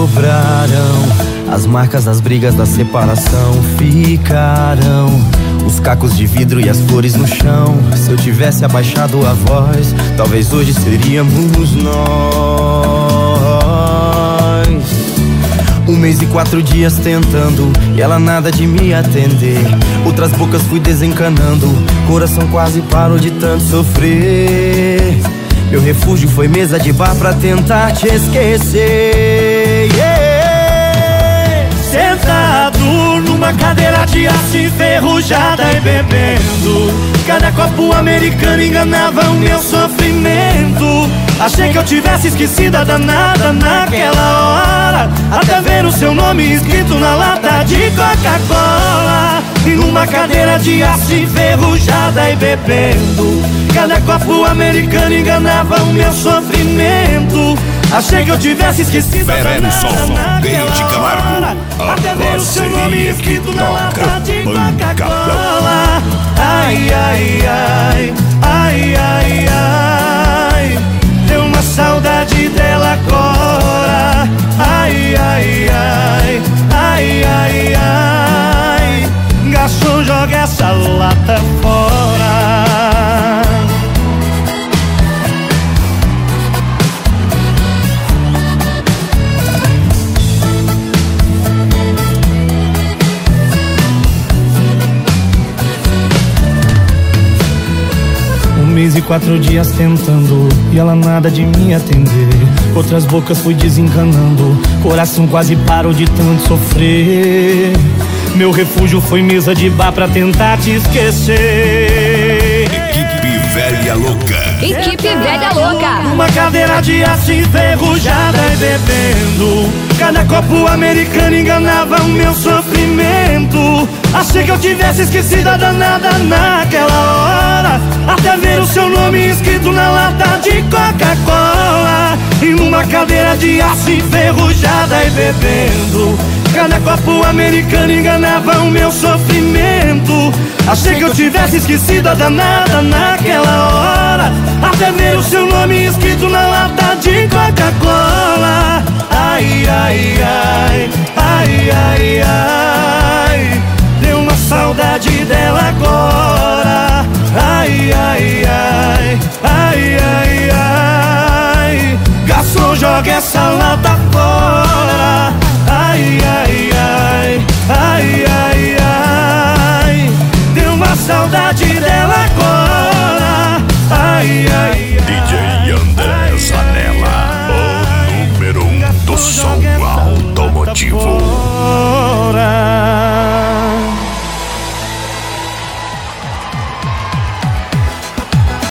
sobraram, as marcas das brigas da separação ficarão, os cacos de vidro e as flores no chão. Se eu tivesse abaixado a voz, talvez hoje seríamos nós. 1 mês e 4 dias tentando, e ela nada de me atender. Outras bocas fui desencanando, coração quase parou de tanto sofrer. Meu refúgio foi mesa de bar pra tentar te esquecer. Sentado numa cadeira de aço enferrujada e bebendo, cada copo americano enganava o meu sofrimento. Achei que eu tivesse esquecido a danada naquela hora, até ver o seu nome escrito na lata de Coca-Cola. E numa cadeira de aço enferrujada e bebendo, cada copo americano enganava o meu sofrimento. Achei que eu tivesse esquecido a danada naquela hora, até ver o seu nome escrito na lata de Coca-Cola. Ai, ai, ai, ai, ai, ai, deu uma saudade dela agora. Ai, ai, ai, ai, ai, ai, garçom, joga essa lata fora. 1 mês e 4 dias tentando, e ela nada de me atender. Outras bocas fui desencanando, coração quase parou de tanto sofrer. Meu refúgio foi mesa de bar pra tentar te esquecer. Equipe Velha Louca. Equipe Velha Louca. Numa cadeira de aço enferrujada e bebendo, cada copo americano enganava o meu sofrimento. Achei que eu tivesse esquecido a danada naquela hora, até ver o seu nome escrito na lata de Coca-Cola. E numa cadeira de aço enferrujada e bebendo, cada copo americano enganava o meu sofrimento. Achei que eu tivesse esquecido a danada naquela hora, até ver o seu nome escrito na lata de Coca-Cola. Ai, ai, ai, ai, ai, ai, deu uma saudade dela agora. Ai, ai, ai, ai, ai, ai, garçom, joga essa lata fora. Ai, ai, ai, ai, ai, ai, deu uma saudade dela agora. Ai, ai.